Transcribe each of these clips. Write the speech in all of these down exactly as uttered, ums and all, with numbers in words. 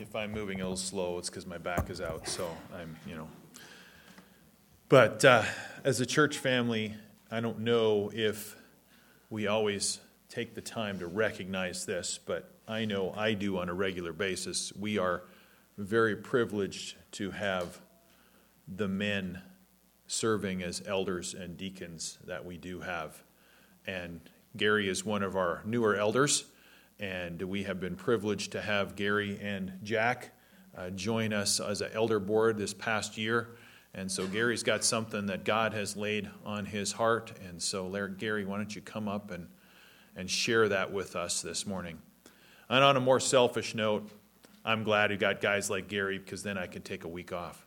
if I'm moving a little slow, it's because my back is out, so I'm, you know. But uh, as a church family, I don't know if we always take the time to recognize this, but I know I do on a regular basis. We are very privileged to have the men serving as elders and deacons that we do have. And Gary is one of our newer elders, and we have been privileged to have Gary and Jack uh, join us as an elder board this past year. And so Gary's got something that God has laid on his heart. And so, Larry, Gary, why don't you come up and, and share that with us this morning? And on a more selfish note, I'm glad we got guys like Gary, because then I can take a week off.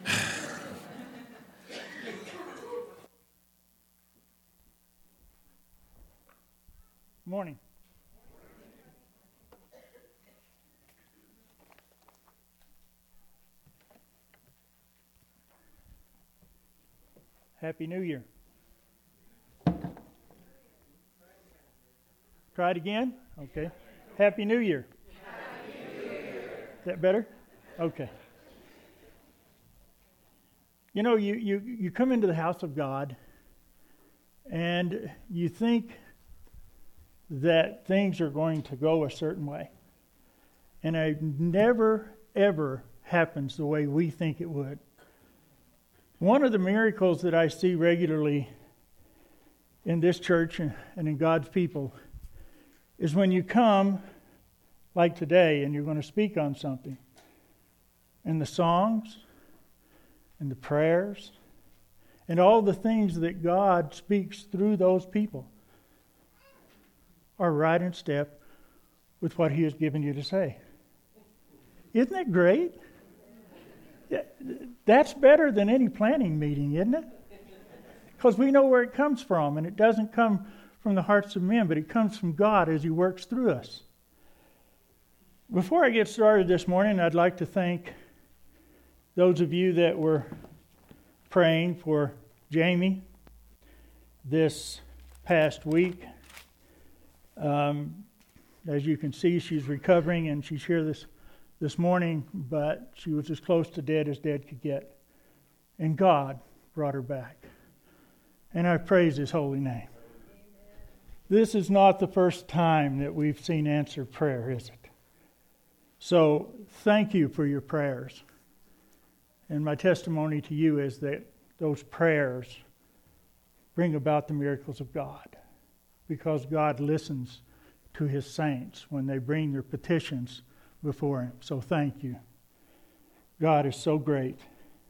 Morning. Happy New Year. Try it again? Okay. Happy New Year. Happy New Year. Is that better? Okay. You know, you, you, you come into the house of God and you think that things are going to go a certain way. And it never, ever happens the way we think it would. One of the miracles that I see regularly in this church and in God's people is when you come, like today, and you're going to speak on something, and the songs, and the prayers, and all the things that God speaks through those people are right in step with what He has given you to say. Isn't that great? That's better than any planning meeting, isn't it? Because we know where it comes from, and it doesn't come from the hearts of men, but it comes from God as He works through us. Before I get started this morning, I'd like to thank those of you that were praying for Jamie this past week. Um, as you can see, she's recovering, and she's here this this morning, but she was as close to dead as dead could get. And God brought her back. And I praise His holy name. Amen. This is not the first time that we've seen answered prayer, is it? So thank you for your prayers. And my testimony to you is that those prayers bring about the miracles of God, because God listens to His saints when they bring their petitions before Him. So thank you. God is so great.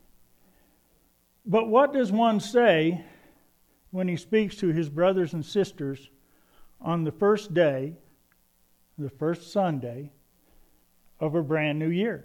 But what does one say when he speaks to his brothers and sisters on the first day, the first Sunday of a brand new year?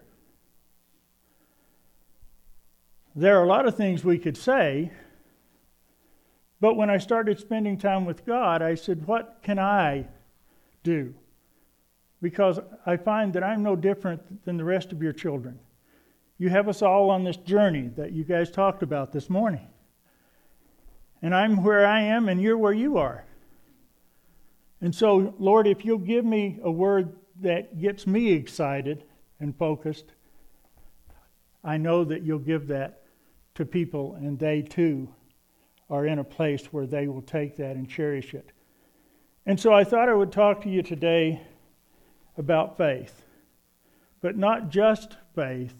There are a lot of things we could say, but when I started spending time with God, I said, what can I do? Because I find that I'm no different than the rest of your children. You have us all on this journey that you guys talked about this morning. And I'm where I am and you're where you are. And so, Lord, if you'll give me a word that gets me excited and focused, I know that you'll give that to people, and they too are in a place where they will take that and cherish it. And so I thought I would talk to you today about faith, but not just faith,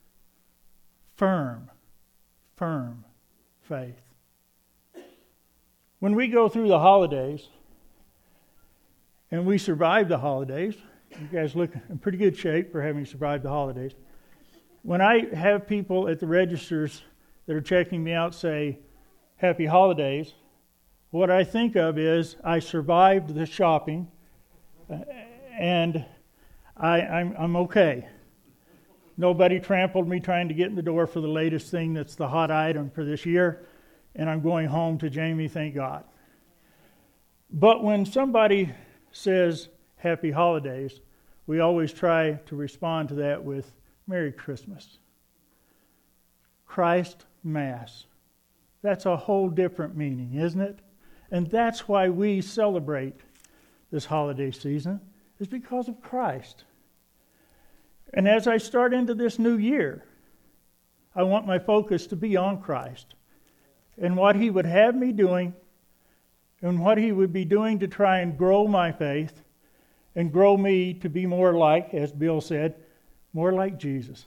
firm, firm faith. When we go through the holidays, and we survive the holidays, you guys look in pretty good shape for having survived the holidays. When I have people at the registers that are checking me out say, Happy Holidays, what I think of is I survived the shopping, uh, and I, I'm, I'm okay. Nobody trampled me trying to get in the door for the latest thing that's the hot item for this year, and I'm going home to Jamie, thank God. But when somebody says Happy Holidays, we always try to respond to that with Merry Christmas. Christ Mass. That's a whole different meaning, isn't it? And that's why we celebrate this holiday season, is because of Christ. And as I start into this new year, I want my focus to be on Christ and what He would have me doing and what He would be doing to try and grow my faith and grow me to be more like, as Bill said, more like Jesus.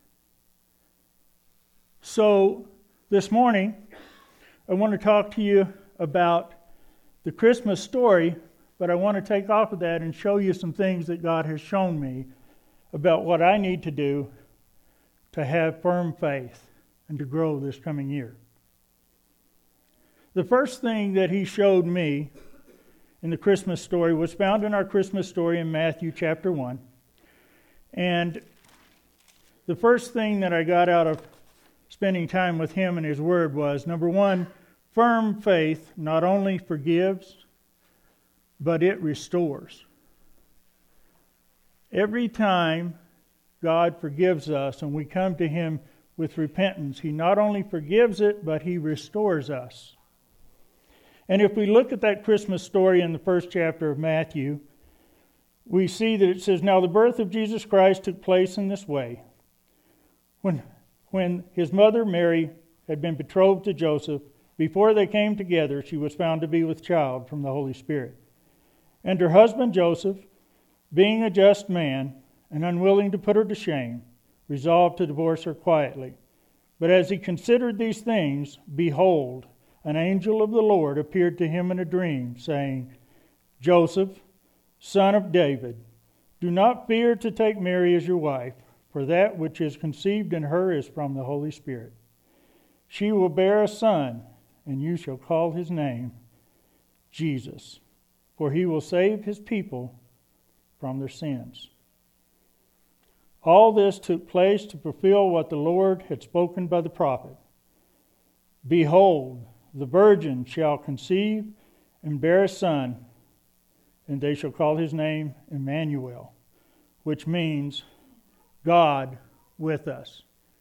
So this morning, I want to talk to you about the Christmas story, but I want to take off of that and show you some things that God has shown me about what I need to do to have firm faith and to grow this coming year. The first thing that He showed me in the Christmas story was found in our Christmas story in Matthew chapter one. And the first thing that I got out of spending time with Him and His Word was, number one, firm faith not only forgives, but it restores. Every time God forgives us and we come to Him with repentance, He not only forgives it, but He restores us. And if we look at that Christmas story in the first chapter of Matthew, we see that it says, "Now the birth of Jesus Christ took place in this way. When, when His mother Mary had been betrothed to Joseph, before they came together, she was found to be with child from the Holy Spirit. And her husband Joseph, being a just man and unwilling to put her to shame, resolved to divorce her quietly. But as he considered these things, behold, an angel of the Lord appeared to him in a dream, saying, 'Joseph, son of David, do not fear to take Mary as your wife, for that which is conceived in her is from the Holy Spirit. She will bear a son, and you shall call his name Jesus, for he will save his people from their sins.' All this took place to fulfill what the Lord had spoken by the prophet. 'Behold, the virgin shall conceive and bear a son, and they shall call his name Emmanuel,' which means God with us."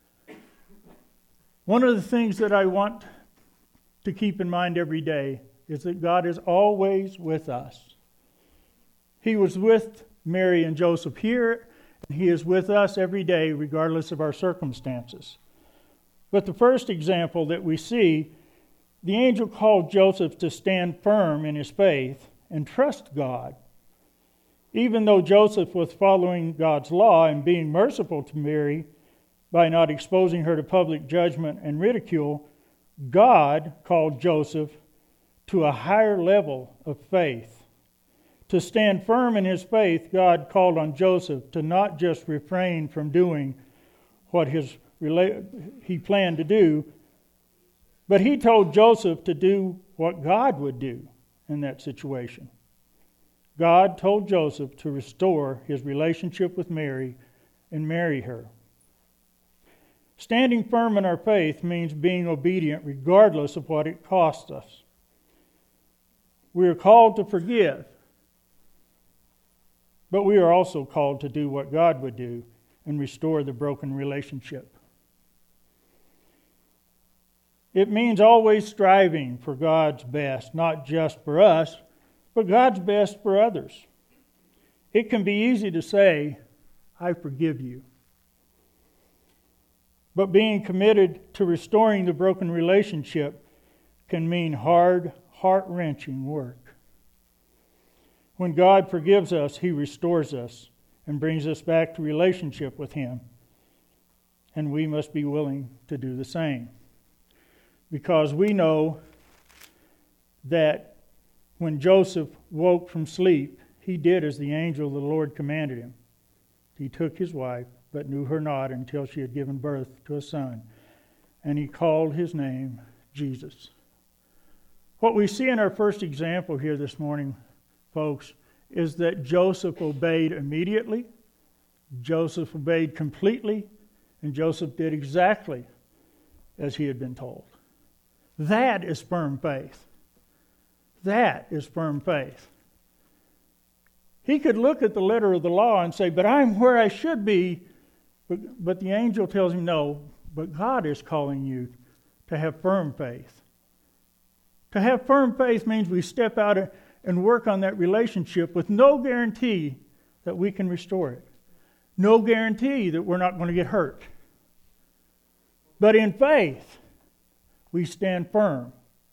One of the things that I want to keep in mind every day is that God is always with us. He was with Mary and Joseph here, and He is with us every day, regardless of our circumstances. But the first example that we see, the angel called Joseph to stand firm in his faith and trust God. Even though Joseph was following God's law and being merciful to Mary by not exposing her to public judgment and ridicule, God called Joseph to a higher level of faith. To stand firm in his faith, God called on Joseph to not just refrain from doing what his he planned to do, but he told Joseph to do what God would do in that situation. God told Joseph to restore his relationship with Mary and marry her. Standing firm in our faith means being obedient regardless of what it costs us. We are called to forgive, but we are also called to do what God would do and restore the broken relationship. It means always striving for God's best, not just for us, but God's best for others. It can be easy to say, "I forgive you." But being committed to restoring the broken relationship can mean hard, heart-wrenching work. When God forgives us, He restores us and brings us back to relationship with Him. And we must be willing to do the same. Because we know that when Joseph woke from sleep, he did as the angel of the Lord commanded him. He took his wife, but knew her not until she had given birth to a son. And he called his name Jesus. What we see in our first example here this morning, folks, is that Joseph obeyed immediately, Joseph obeyed completely, and Joseph did exactly as he had been told. That is firm faith. That is firm faith. He could look at the letter of the law and say, "But I'm where I should be." But, but the angel tells him, "No, but God is calling you to have firm faith." To have firm faith means we step out and work on that relationship with no guarantee that we can restore it. no guarantee that we're not going to get hurt. But in faith, we stand firm.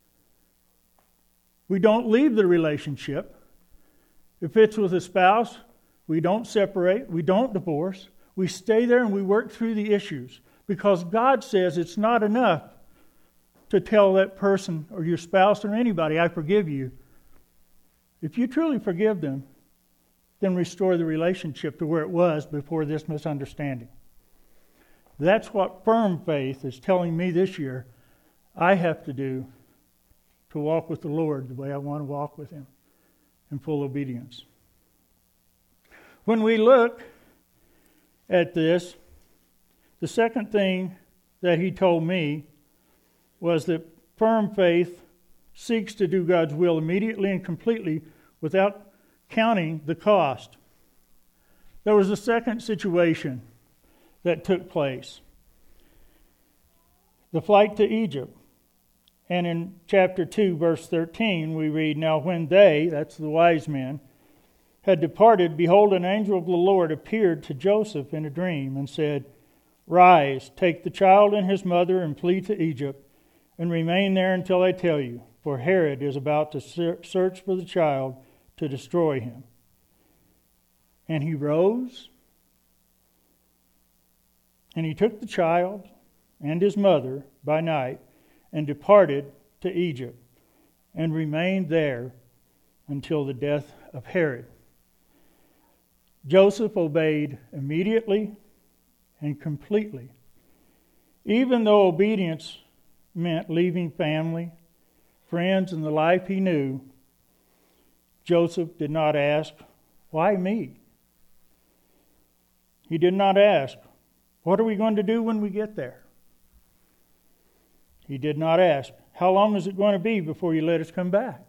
We don't leave the relationship. If it's with a spouse, we don't separate, we don't divorce. We stay there and we work through the issues, because God says it's not enough to tell that person or your spouse or anybody, I forgive you. If you truly forgive them, then restore the relationship to where it was before this misunderstanding. That's what firm faith is telling me this year I have to do to walk with the Lord the way I want to walk with Him in full obedience. When we look at this, the second thing that He told me was that firm faith seeks to do God's will immediately and completely without counting the cost. There was a second situation that took place. The flight to Egypt. And in chapter two, verse thirteen, we read, "Now when they," that's the wise men, "had departed, behold, an angel of the Lord appeared to Joseph in a dream and said, 'Rise, take the child and his mother and flee to Egypt, and remain there until I tell you, for Herod is about to search for the child to destroy him.' And he rose, and he took the child and his mother by night and departed to Egypt and remained there until the death of Herod." Joseph obeyed immediately and completely. Even though obedience meant leaving family, friends, and the life he knew, Joseph did not ask, "Why me?" He did not ask, "What are we going to do when we get there?" He did not ask, "How long is it going to be before you let us come back?"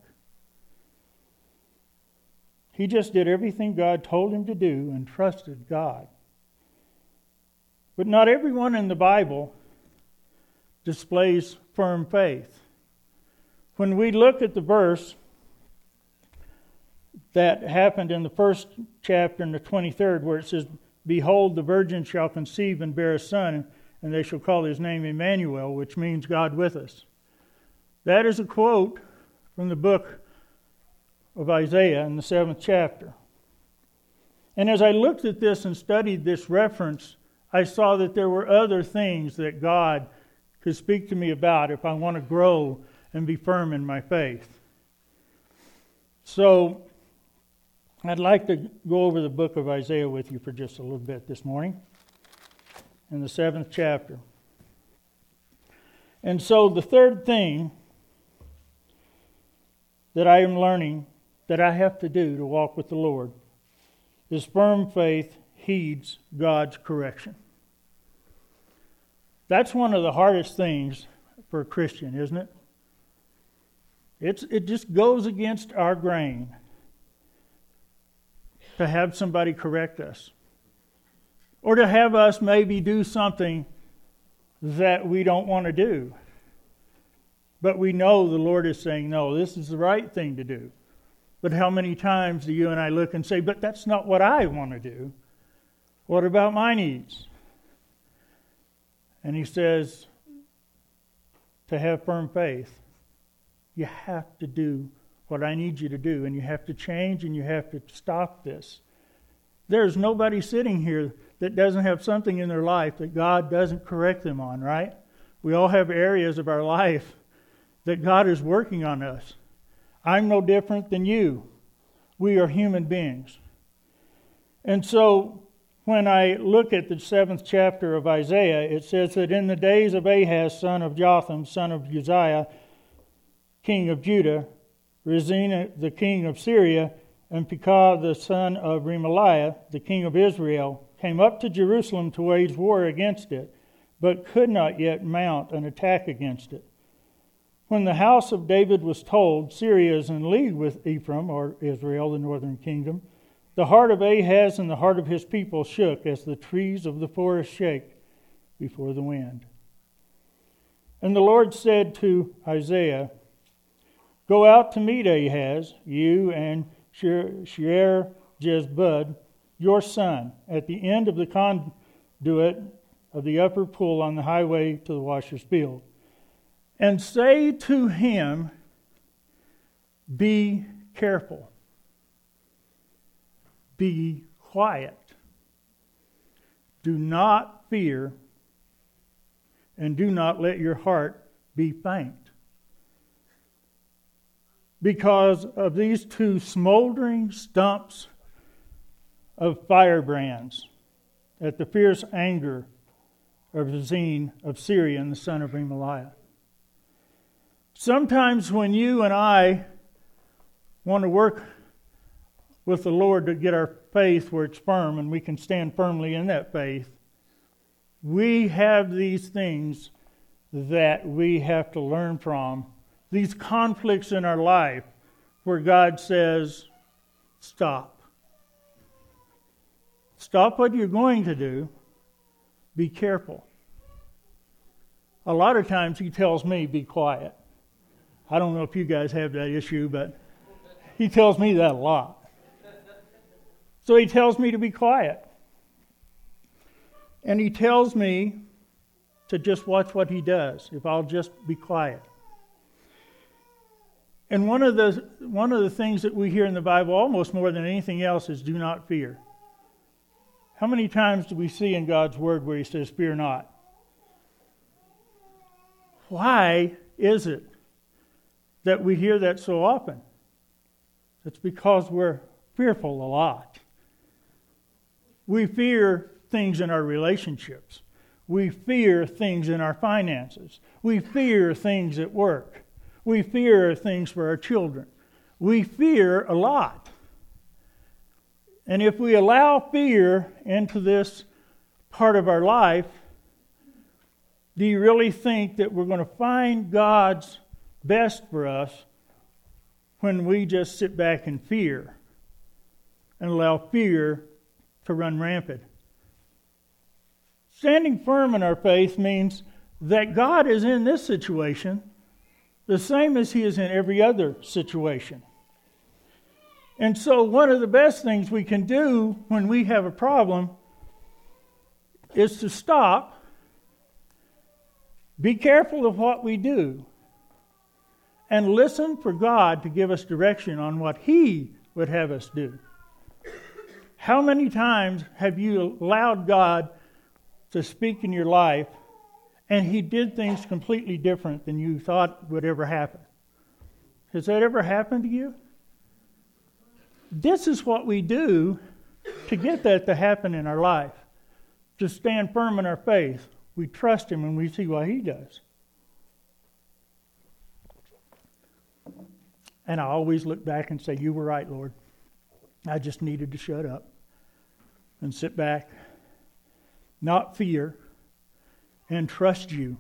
He just did everything God told him to do and trusted God. But not everyone in the Bible displays firm faith. When we look at the verse that happened in the first chapter in the twenty-third, where it says, "Behold, the virgin shall conceive and bear a son, and they shall call his name Emmanuel," which means God with us. That is a quote from the book of Isaiah in the seventh chapter. And as I looked at this and studied this reference, I saw that there were other things that God could speak to me about if I want to grow and be firm in my faith. So I'd like to go over the book of Isaiah with you for just a little bit this morning, in the seventh chapter. And so the third thing that I am learning that I have to do to walk with the Lord is firm faith heeds God's correction. That's one of the hardest things for a Christian, isn't it? It's, it just goes against our grain to have somebody correct us, or to have us maybe do something that we don't want to do. But we know the Lord is saying, no, this is the right thing to do. But how many times do you and I look and say, but that's not what I want to do. What about my needs? And He says, to have firm faith, you have to do what I need you to do, and you have to change, and you have to stop this. There's nobody sitting here that doesn't have something in their life that God doesn't correct them on, right? We all have areas of our life that God is working on us. I'm no different than you. We are human beings. And so when I look at the seventh chapter of Isaiah, it says that in the days of Ahaz, son of Jotham, son of Uzziah, king of Judah, Rezin, the king of Syria, and Pekah, the son of Remaliah, the king of Israel, came up to Jerusalem to wage war against it, but could not yet mount an attack against it. When the house of David was told, Syria is in league with Ephraim, or Israel, the northern kingdom, the heart of Ahaz and the heart of his people shook as the trees of the forest shake before the wind. And the Lord said to Isaiah, "Go out to meet Ahaz, you and Shear-Jezbud, your son, at the end of the conduit of the upper pool on the highway to the washer's field, and say to him, be careful, be quiet, do not fear, and do not let your heart be faint. Because of these two smoldering stumps of firebrands at the fierce anger of Rezin of Syria and the son of Remaliah. Sometimes when you and I want to work with the Lord to get our faith where it's firm and we can stand firmly in that faith, we have these things that we have to learn from, these conflicts in our life where God says, stop. Stop what you're going to do. Be careful. A lot of times he tells me, be quiet. I don't know if you guys have that issue, but he tells me that a lot. So he tells me to be quiet. And he tells me to just watch what he does, if I'll just be quiet. And one of the one of the things that we hear in the Bible almost more than anything else is do not fear. How many times do we see in God's Word where he says, fear not? Why is it that we hear that so often? It's because we're fearful a lot. We fear things in our relationships. We fear things in our finances. We fear things at work. We fear things for our children. We fear a lot. And if we allow fear into this part of our life, do you really think that we're going to find God's best for us when we just sit back in fear and allow fear to run rampant? Standing firm in our faith means that God is in this situation the same as he is in every other situation. And so one of the best things we can do when we have a problem is to stop, be careful of what we do, and listen for God to give us direction on what he would have us do. How many times have you allowed God to speak in your life and he did things completely different than you thought would ever happen? Has that ever happened to you? This is what we do to get that to happen in our life. To stand firm in our faith. We trust him and we see what he does. And I always look back and say, you were right, Lord. I just needed to shut up and sit back, not fear, and trust you.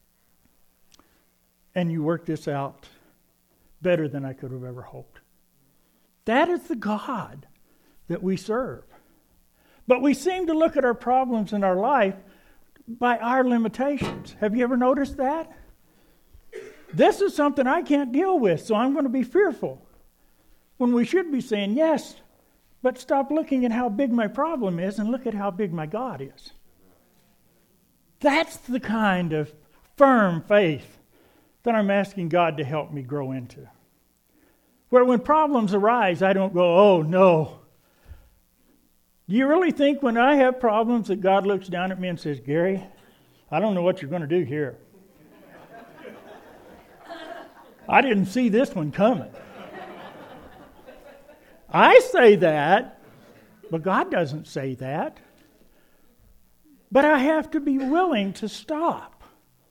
And you worked this out better than I could have ever hoped. That is the God that we serve. But we seem to look at our problems in our life by our limitations. Have you ever noticed that? This is something I can't deal with, so I'm going to be fearful. When we should be saying, yes, but stop looking at how big my problem is and look at how big my God is. That's the kind of firm faith that I'm asking God to help me grow into. Where when problems arise, I don't go, oh no. Do you really think when I have problems that God looks down at me and says, Gary, I don't know what you're going to do here. I didn't see this one coming. I say that, but God doesn't say that. But I have to be willing to stop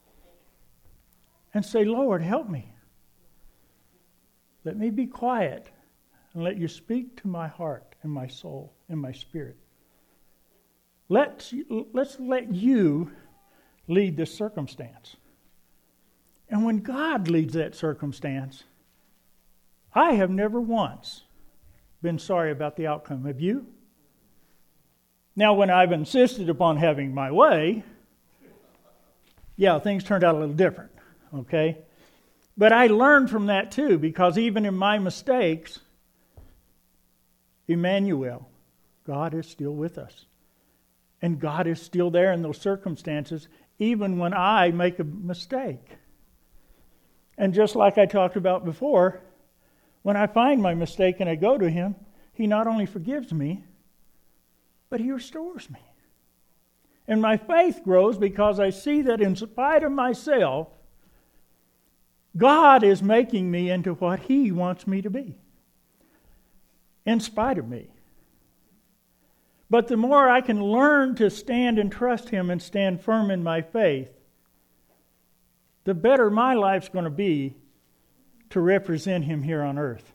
and say, Lord, help me. Let me be quiet and let you speak to my heart and my soul and my spirit. Let's, let's let you lead this circumstance. And when God leads that circumstance, I have never once been sorry about the outcome. Have you? Now, when I've insisted upon having my way, yeah, things turned out a little different, okay? But I learned from that too, because even in my mistakes, Emmanuel, God is still with us. And God is still there in those circumstances, even when I make a mistake. And just like I talked about before, when I find my mistake and I go to Him, He not only forgives me, but He restores me. And my faith grows because I see that in spite of myself, God is making me into what He wants me to be. In spite of me. But the more I can learn to stand and trust Him and stand firm in my faith, the better my life's going to be to represent Him here on earth.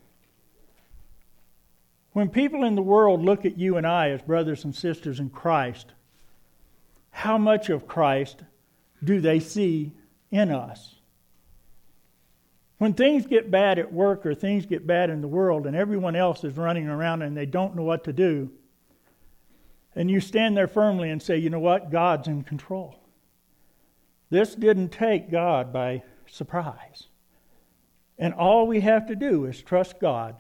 When people in the world look at you and I as brothers and sisters in Christ, how much of Christ do they see in us? When things get bad at work or things get bad in the world and everyone else is running around and they don't know what to do, and you stand there firmly and say, you know what? God's in control. This didn't take God by surprise. And all we have to do is trust God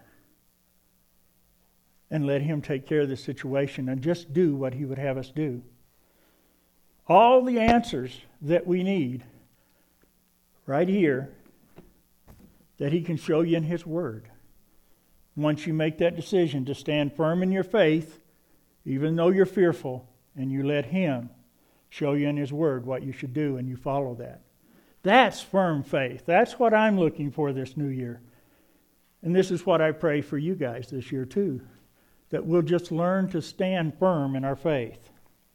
and let Him take care of the situation and just do what He would have us do. All the answers that we need right here that He can show you in His Word. Once you make that decision to stand firm in your faith, even though you're fearful, and you let Him show you in His Word what you should do, and you follow that. That's firm faith. That's what I'm looking for this new year. And this is what I pray for you guys this year too, that we'll just learn to stand firm in our faith.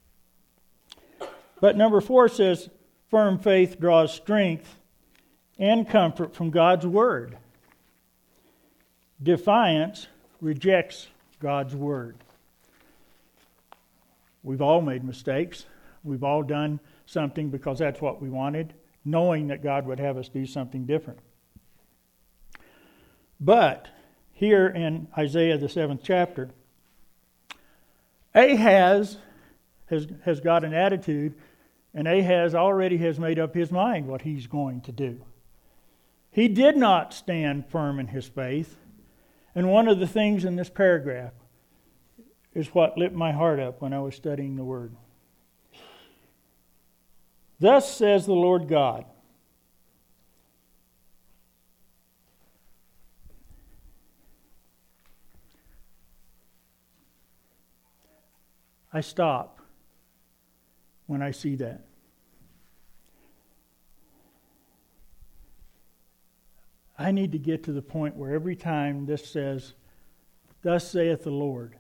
But number four says, firm faith draws strength and comfort from God's Word. Defiance rejects God's Word. We've all made mistakes. We've all done something because that's what we wanted, knowing that God would have us do something different. But here in Isaiah, the seventh chapter, Ahaz has, has got an attitude, and Ahaz already has made up his mind what he's going to do. He did not stand firm in his faith. And one of the things in this paragraph is what lit my heart up when I was studying the Word. Thus says the Lord God, I stop when I see that. I need to get to the point where every time this says, thus saith the Lord,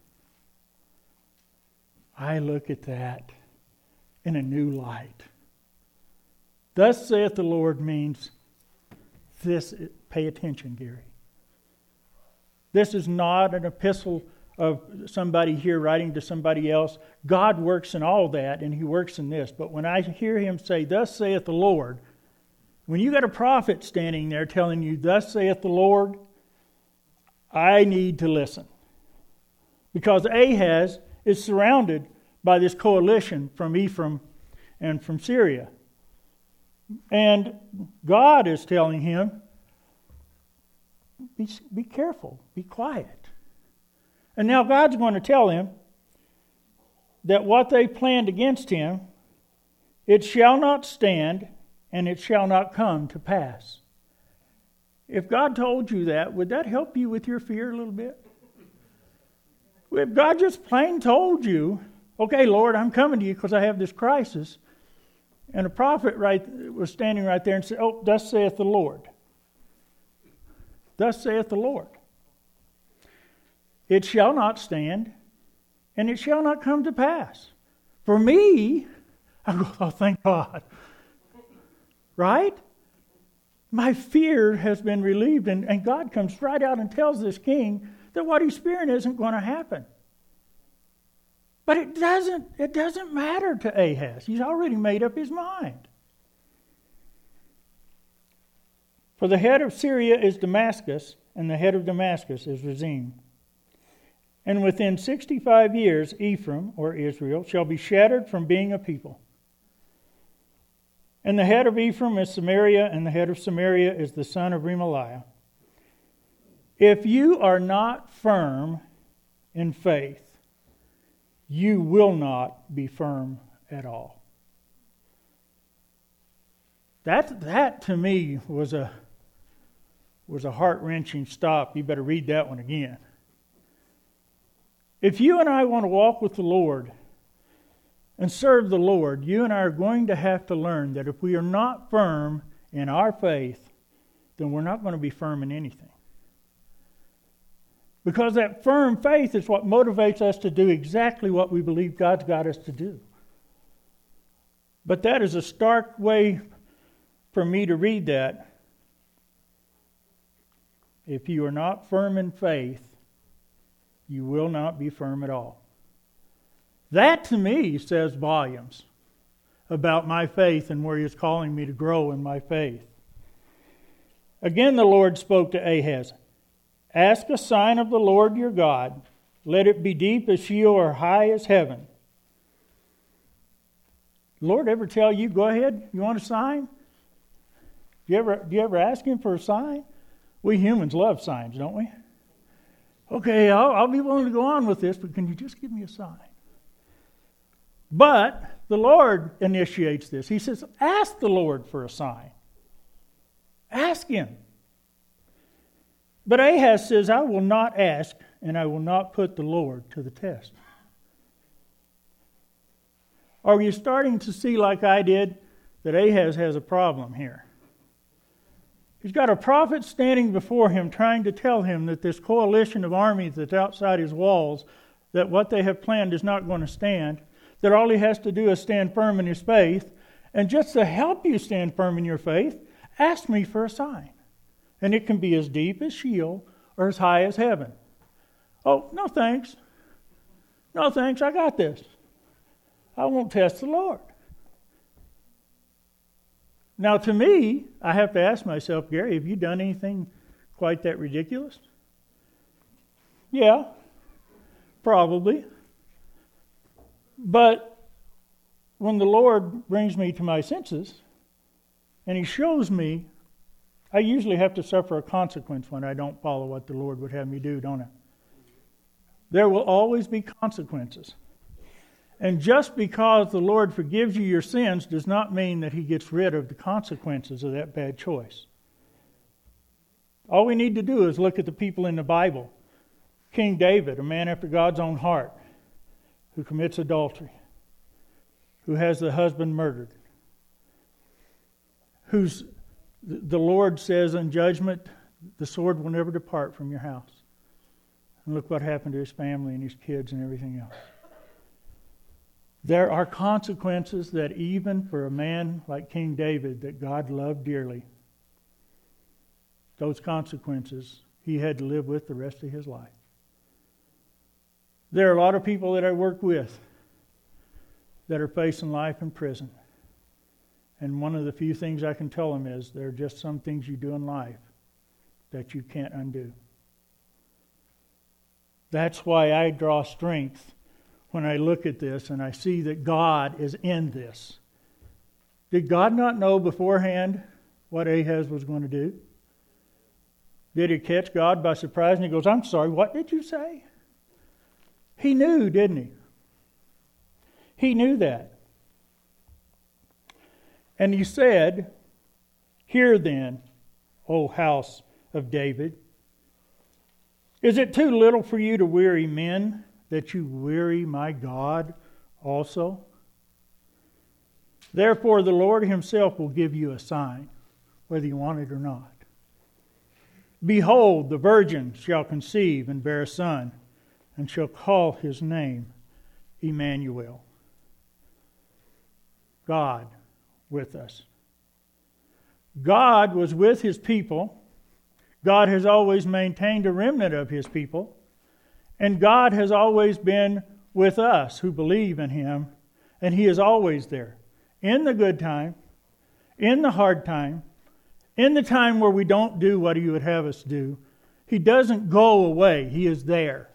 I look at that in a new light. Thus saith the Lord means this, pay attention, Gary. This is not an epistle of somebody here writing to somebody else. God works in all that, and He works in this. But when I hear Him say, thus saith the Lord, when you got a prophet standing there telling you, thus saith the Lord, I need to listen. Because Ahaz is surrounded by this coalition from Ephraim and from Syria. And God is telling him, be, be careful, be quiet. And now God's going to tell him that what they planned against him, it shall not stand and it shall not come to pass. If God told you that, would that help you with your fear a little bit? If God just plain told you, okay, Lord, I'm coming to you because I have this crisis, and a prophet right was standing right there and said, oh, thus saith the Lord. Thus saith the Lord. It shall not stand, and it shall not come to pass. For me, I go, oh, thank God. Right? My fear has been relieved, and, and God comes right out and tells this king that what he's fearing isn't going to happen. But it doesn't, it doesn't matter to Ahaz. He's already made up his mind. For the head of Syria is Damascus, and the head of Damascus is Rezin. And within sixty-five years, Ephraim, or Israel, shall be shattered from being a people. And the head of Ephraim is Samaria, and the head of Samaria is the son of Remaliah. If you are not firm in faith, you will not be firm at all. That, that to me was a, was a heart-wrenching stop. You better read that one again. If you and I want to walk with the Lord and serve the Lord, you and I are going to have to learn that if we are not firm in our faith, then we're not going to be firm in anything. Because that firm faith is what motivates us to do exactly what we believe God's got us to do. But that is a stark way for me to read that. If you are not firm in faith, you will not be firm at all. That to me says volumes about my faith and where He is calling me to grow in my faith. Again, the Lord spoke to Ahaz. Ask a sign of the Lord your God. Let it be deep as Sheol or high as heaven. Lord ever tell you, go ahead, you want a sign? Do you ever, do you ever ask Him for a sign? We humans love signs, don't we? Okay, I'll, I'll be willing to go on with this, but can you just give me a sign? But the Lord initiates this. He says, ask the Lord for a sign. Ask Him. But Ahaz says, I will not ask, and I will not put the Lord to the test. Are you starting to see, like I did, that Ahaz has a problem here? He's got a prophet standing before him trying to tell him that this coalition of armies that's outside his walls, that what they have planned is not going to stand, that all he has to do is stand firm in his faith, and just to help you stand firm in your faith, ask me for a sign. And it can be as deep as Sheol or as high as heaven. Oh, no thanks. No thanks, I got this. I won't test the Lord. Now, to me, I have to ask myself, Gary, have you done anything quite that ridiculous? Yeah, probably. But when the Lord brings me to my senses and He shows me, I usually have to suffer a consequence when I don't follow what the Lord would have me do, don't I? There will always be consequences. And just because the Lord forgives you your sins does not mean that He gets rid of the consequences of that bad choice. All we need to do is look at the people in the Bible. King David, a man after God's own heart, who commits adultery, who has the husband murdered, whose the Lord says in judgment, the sword will never depart from your house. And look what happened to his family and his kids and everything else. There are consequences that even for a man like King David that God loved dearly, those consequences he had to live with the rest of his life. There are a lot of people that I work with that are facing life in prison. And one of the few things I can tell them is there are just some things you do in life that you can't undo. That's why I draw strength when I look at this and I see that God is in this. Did God not know beforehand what Ahaz was going to do? Did he catch God by surprise and he goes, I'm sorry, what did you say? He knew, didn't he? He knew that. And he said, Hear then, O house of David, is it too little for you to weary men, that you weary my God also? Therefore the Lord Himself will give you a sign, whether you want it or not. Behold, the virgin shall conceive and bear a son, and shall call his name Emmanuel. God with us. God was with His people. God has always maintained a remnant of His people. And God has always been with us who believe in Him. And He is always there. In the good time, in the hard time, in the time where we don't do what He would have us do. He doesn't go away. He is there.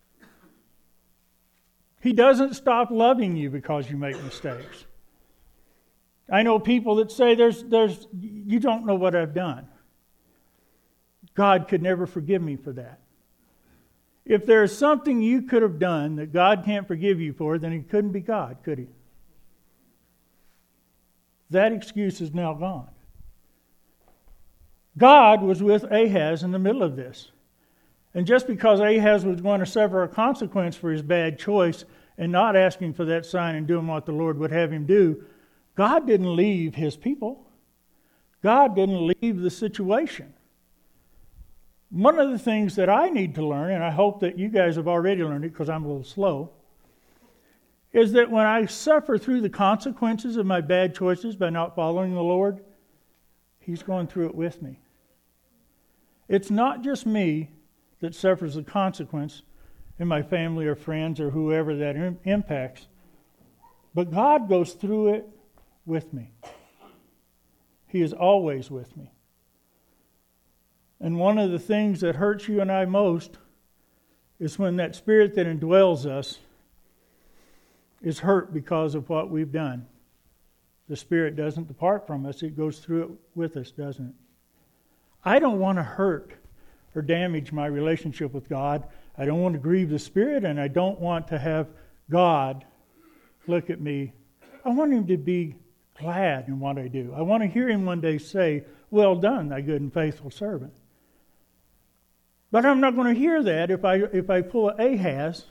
He doesn't stop loving you because you make mistakes. I know people that say, there's, there's, you don't know what I've done. God could never forgive me for that. If there's something you could have done that God can't forgive you for, then He couldn't be God, could He? That excuse is now gone. God was with Ahaz in the middle of this. And just because Ahaz was going to suffer a consequence for his bad choice and not asking for that sign and doing what the Lord would have him do, God didn't leave His people. God didn't leave the situation. One of the things that I need to learn, and I hope that you guys have already learned it because I'm a little slow, is that when I suffer through the consequences of my bad choices by not following the Lord, He's going through it with me. It's not just me that suffers the consequence in my family or friends or whoever that im- impacts, but God goes through it with me. He is always with me. And one of the things that hurts you and I most is when that spirit that indwells us is hurt because of what we've done. The Spirit doesn't depart from us. It goes through it with us, doesn't it? I don't want to hurt or damage my relationship with God. I don't want to grieve the Spirit, and I don't want to have God look at me. I want Him to be glad in what I do. I want to hear Him one day say, "Well done, thy good and faithful servant." But I'm not going to hear that if I if I pull an Ahaz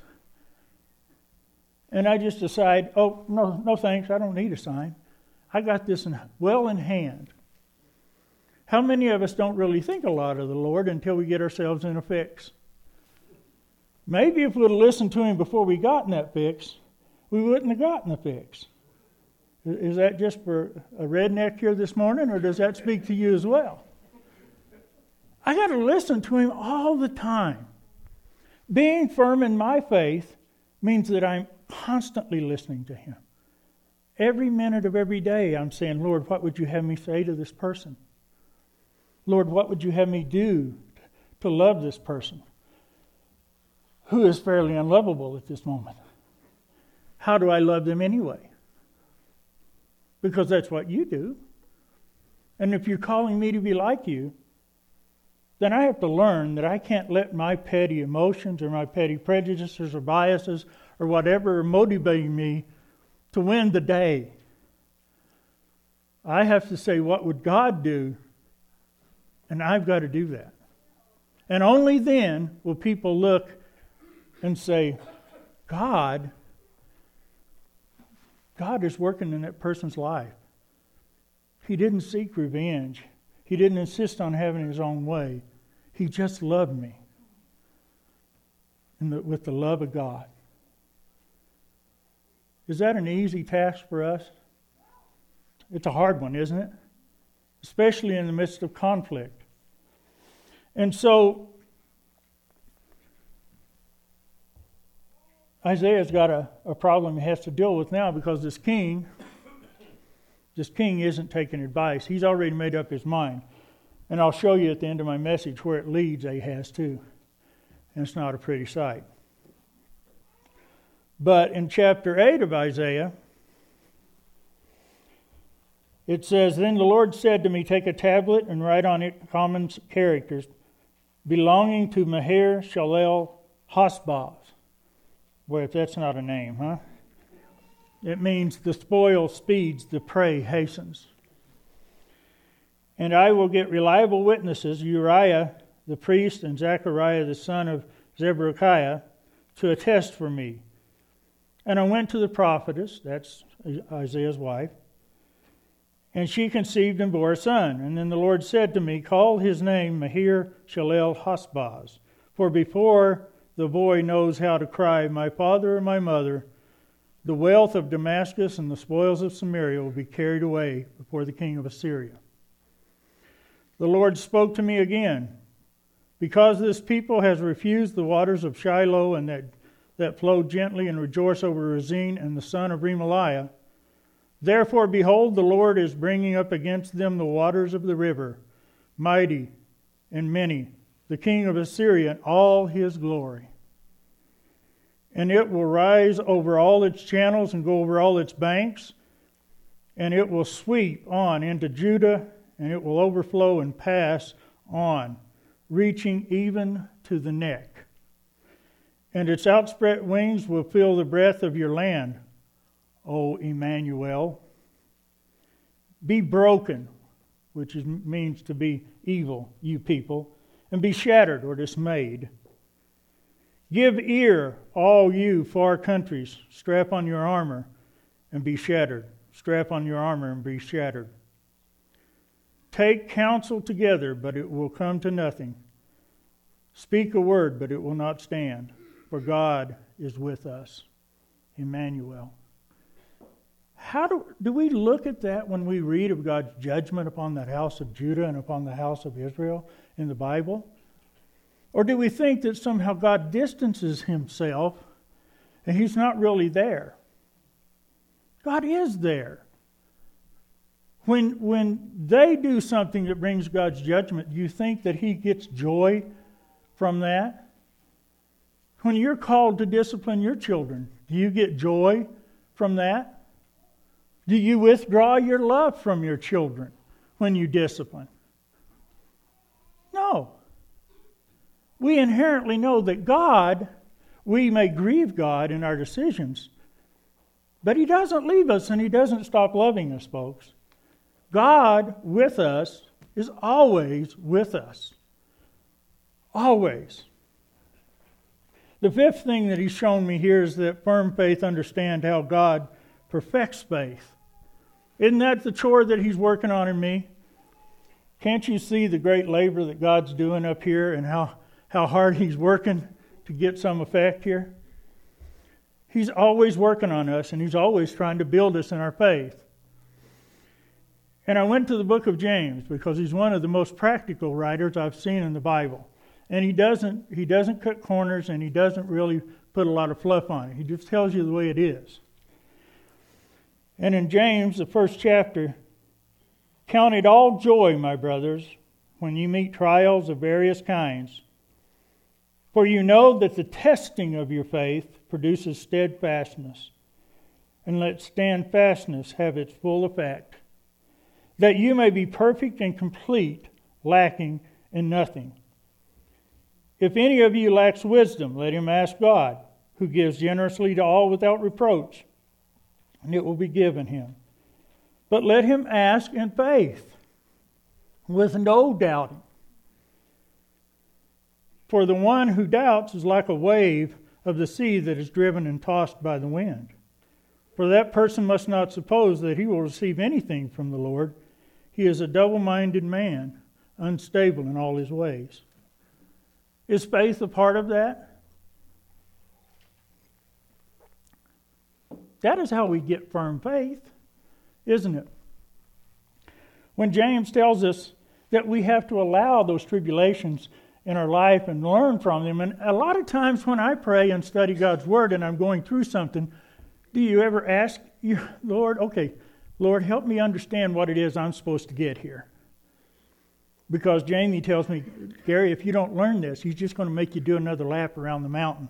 and I just decide, "Oh, no, no thanks, I don't need a sign. I got this in, well in hand." How many of us don't really think a lot of the Lord until we get ourselves in a fix? Maybe if we'd have listened to Him before we got in that fix, we wouldn't have gotten the fix. Is that just for a redneck here this morning, or does that speak to you as well? I got to listen to Him all the time. Being firm in my faith means that I'm constantly listening to Him. Every minute of every day I'm saying, "Lord, what would you have me say to this person? Lord, what would you have me do to love this person who is fairly unlovable at this moment? How do I love them anyway?" Because that's what you do. And if you're calling me to be like you, then I have to learn that I can't let my petty emotions or my petty prejudices or biases or whatever are motivating me to win the day. I have to say, what would God do? And I've got to do that. And only then will people look and say, God, God is working in that person's life. He didn't seek revenge. He didn't insist on having His own way. He just loved me and the, with the love of God. Is that an easy task for us? It's a hard one, isn't it? Especially in the midst of conflict. And so, Isaiah's got a, a problem he has to deal with now because this king, this king isn't taking advice. He's already made up his mind. And I'll show you at the end of my message where it leads Ahaz to. And it's not a pretty sight. But in chapter eight of Isaiah, it says, "Then the Lord said to me, take a tablet and write on it common characters belonging to Maher Shalel Hasbaz." Boy, if that's not a name, huh? It means the spoil speeds, the prey hastens. "And I will get reliable witnesses, Uriah the priest and Zechariah the son of Zeberechiah, to attest for me. And I went to the prophetess," that's Isaiah's wife, "and she conceived and bore a son. And then the Lord said to me, call his name Maher Shalel Hasbaz, for before the boy knows how to cry, my father or my mother, the wealth of Damascus and the spoils of Samaria will be carried away before the king of Assyria. The Lord spoke to me again, because this people has refused the waters of Shiloh and that, that flowed gently and rejoice over Rezin and the son of Remaliah. Therefore, behold, the Lord is bringing up against them the waters of the river, mighty and many, the king of Assyria and all his glory. And it will rise over all its channels and go over all its banks, and it will sweep on into Judah, and it will overflow and pass on, reaching even to the neck. and its outspread wings will fill the breadth of your land, O Emmanuel. Be broken, which is, means to be evil, you people, and be shattered or dismayed. Give ear, all you far countries, strap on your armor and be shattered. Strap on your armor and be shattered. Take counsel together, but it will come to nothing. Speak a word, but it will not stand, for God is with us. Emmanuel. How do, do we look at that when we read of God's judgment upon the house of Judah and upon the house of Israel in the Bible? Or do we think that somehow God distances himself and he's not really there? God is there. When, when they do something that brings God's judgment, do you think that he gets joy from that? When you're called to discipline your children, do you get joy from that? Do you withdraw your love from your children when you discipline? No. We inherently know that God, we may grieve God in our decisions, but he doesn't leave us and he doesn't stop loving us, folks. God with us is always with us. Always. The fifth thing that he's shown me here is that firm faith understands how God perfects faith. Isn't that the chore that he's working on in me? Can't you see the great labor that God's doing up here and how, how hard he's working to get some effect here? He's always working on us and he's always trying to build us in our faith. And I went to the book of James because he's one of the most practical writers I've seen in the Bible. And he doesn't he doesn't cut corners and he doesn't really put a lot of fluff on it. He just tells you the way it is. And in James, the first chapter, count it all joy, my brothers, when you meet trials of various kinds. For you know that the testing of your faith produces steadfastness. And let standfastness have its full effect, that you may be perfect and complete, lacking in nothing. If any of you lacks wisdom, let him ask God, who gives generously to all without reproach, and it will be given him. But let him ask in faith, with no doubting. For the one who doubts is like a wave of the sea that is driven and tossed by the wind. For that person must not suppose that he will receive anything from the Lord. He is a double-minded man, unstable in all his ways. Is faith a part of that? That is how we get firm faith, isn't it? When James tells us that we have to allow those tribulations in our life and learn from them, and a lot of times when I pray and study God's Word and I'm going through something, do you ever ask, Lord, okay, Lord, help me understand what it is I'm supposed to get here? Because Jamie tells me, Gary, if you don't learn this, he's just going to make you do another lap around the mountain.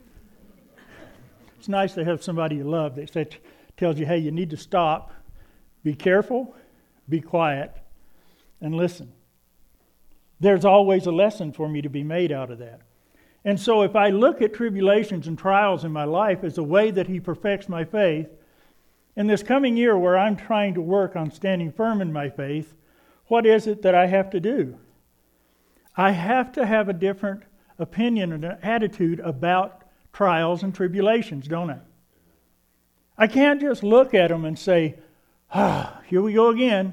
It's nice to have somebody you love that says, tells you, hey, you need to stop, be careful, be quiet, and listen. There's always a lesson for me to be made out of that. And so if I look at tribulations and trials in my life as a way that he perfects my faith, in this coming year where I'm trying to work on standing firm in my faith, what is it that I have to do? I have to have a different opinion and an attitude about trials and tribulations, don't I? I can't just look at them and say, ah, here we go again.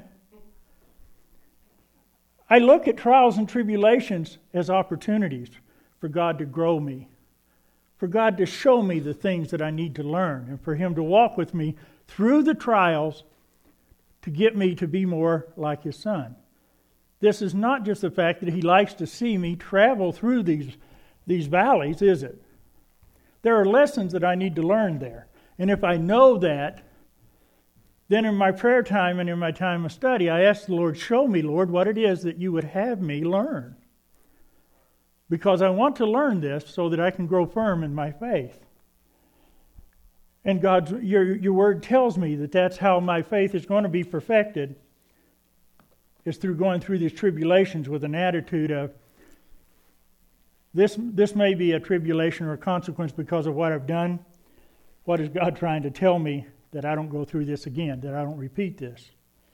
I look at trials and tribulations as opportunities for God to grow me, for God to show me the things that I need to learn, and for him to walk with me through the trials to get me to be more like his son. This is not just the fact that he likes to see me travel through these, these valleys, is it? There are lessons that I need to learn there. And if I know that, then in my prayer time and in my time of study, I ask the Lord, show me, Lord, what it is that you would have me learn. Because I want to learn this so that I can grow firm in my faith. And God's your, your word tells me that that's how my faith is going to be perfected, is through going through these tribulations with an attitude of, this, this may be a tribulation or a consequence because of what I've done. What is God trying to tell me that I don't go through this again, that I don't repeat this?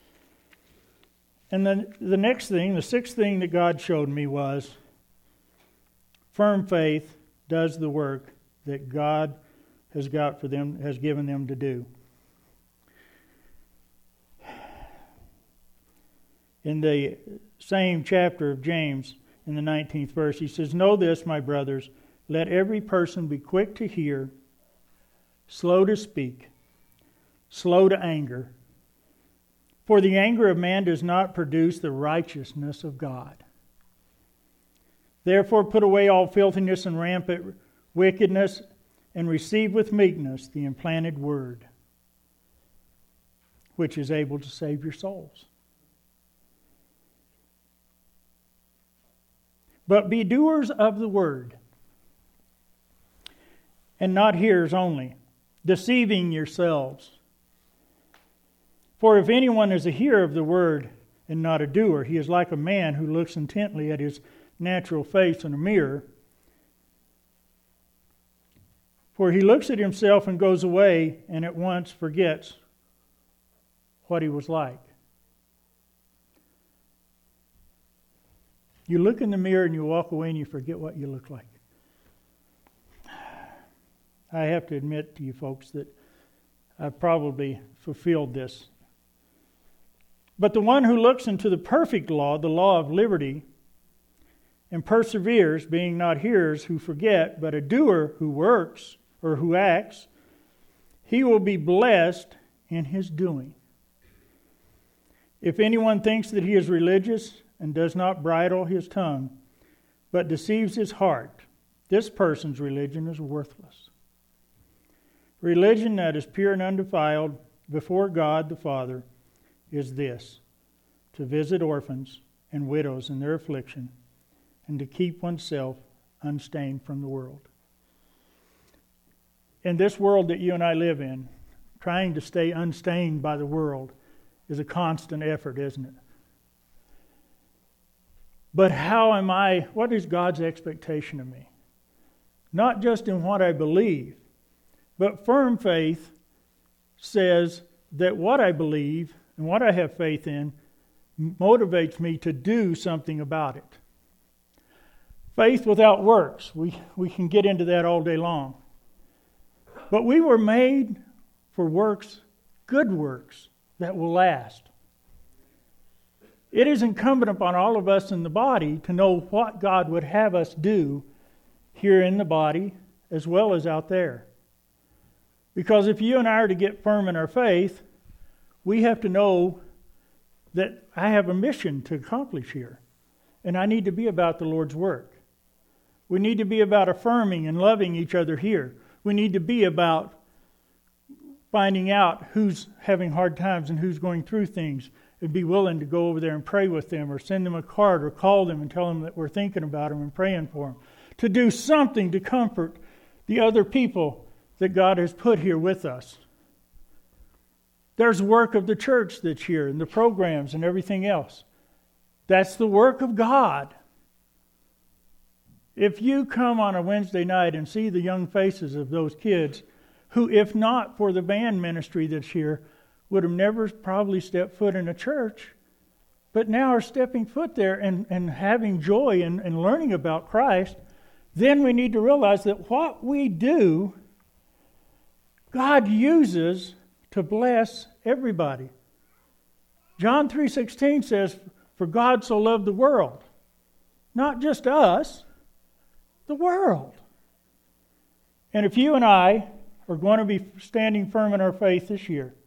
And then the next thing, the sixth thing that God showed me was firm faith does the work that God has got for them, has given them to do. In the same chapter of James, in the nineteenth verse, he says, "Know this, my brothers, let every person be quick to hear, slow to speak, slow to anger. For the anger of man does not produce the righteousness of God. Therefore put away all filthiness and rampant wickedness, and receive with meekness the implanted word, which is able to save your souls. But be doers of the word, and not hearers only, deceiving yourselves. For if anyone is a hearer of the word and not a doer, he is like a man who looks intently at his natural face in a mirror. For he looks at himself and goes away and at once forgets what he was like." You look in the mirror and you walk away and you forget what you look like. I have to admit to you folks that I've probably fulfilled this. But the one who looks into the perfect law, the law of liberty, and perseveres, being not hearers who forget, but a doer who works or who acts, he will be blessed in his doing. If anyone thinks that he is religious and does not bridle his tongue, but deceives his heart, this person's religion is worthless. Religion that is pure and undefiled before God the Father is this: to visit orphans and widows in their affliction, and to keep oneself unstained from the world. In this world that you and I live in, trying to stay unstained by the world is a constant effort, isn't it? But how am I, what is God's expectation of me? Not just in what I believe, but firm faith says that what I believe and what I have faith in motivates me to do something about it. Faith without works, we, we can get into that all day long. But we were made for works, good works, that will last. It is incumbent upon all of us in the body to know what God would have us do here in the body as well as out there. Because if you and I are to get firm in our faith, we have to know that I have a mission to accomplish here. And I need to be about the Lord's work. We need to be about affirming and loving each other here. We need to be about finding out who's having hard times and who's going through things, and be willing to go over there and pray with them, or send them a card, or call them and tell them that we're thinking about them and praying for them. To do something to comfort the other people that God has put here with us. There's work of the church that's here, and the programs and everything else. That's the work of God. If you come on a Wednesday night and see the young faces of those kids who, if not for the band ministry that's here, would have never probably stepped foot in a church, but now are stepping foot there and, and having joy and, and learning about Christ, then we need to realize that what we do, God uses to bless everybody. John three sixteen says, "For God so loved the world," not just us, the world. And if you and I are going to be standing firm in our faith this year,